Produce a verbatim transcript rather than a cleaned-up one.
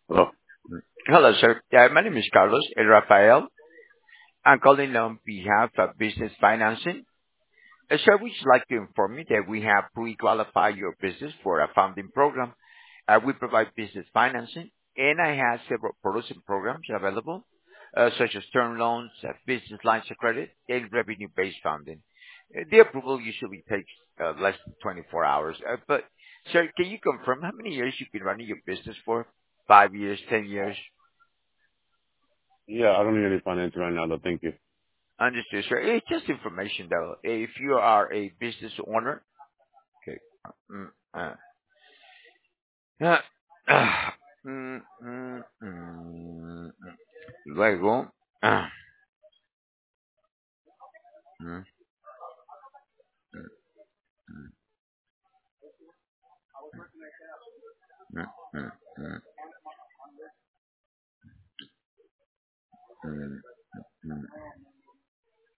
Hello. Hello, sir. Yeah, my name is Carlos El Rafael. I'm calling on behalf of Business Financing. Uh, Sir, we'd just like to inform you that we have pre-qualified your business for a funding program. Uh, We provide business financing, and I have several products and programs available, uh, such as term loans, uh, business lines of credit, and revenue-based funding. Uh, The approval usually takes uh, less than twenty-four hours. Uh, But sir, can you confirm how many years you've been running your business for? Five years, ten years? Yeah, I don't need any financing right now, though. Thank you. Understood, sir. It's just information, though. If you are a business owner, okay. Mm, uh, uh, ah, mm, mm, mm, mm. Luego, ah, mm, mm, mm, mm, mm, mm, mm.